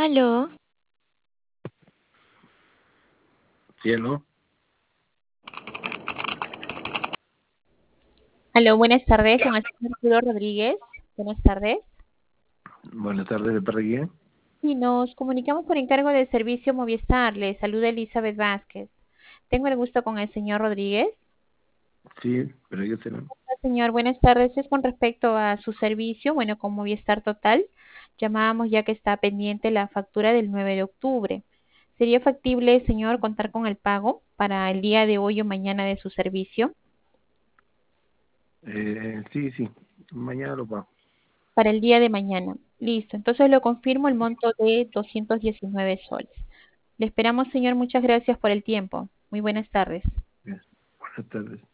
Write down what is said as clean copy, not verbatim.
Aló, Cielo, aló, buenas tardes, con el señor Arturo Rodríguez. Buenas tardes. buenas tardes de parte de quién. Y nos comunicamos por encargo del servicio Movistar. Le saluda Elizabeth Vázquez. Tengo el gusto con el señor Rodríguez. Sí, pero yo será. Señor, buenas tardes. Es con respecto a su servicio, bueno, con Movistar Total. Llamábamos ya que está pendiente la factura del 9 de octubre. ¿Sería factible, señor, contar con el pago para el día de hoy o mañana de su servicio? Sí, sí, mañana lo pago. Para el día de mañana. Listo. Entonces lo confirmo el monto de 219 soles. Le esperamos, señor. Muchas gracias por el tiempo. Muy buenas tardes. Bien, buenas tardes.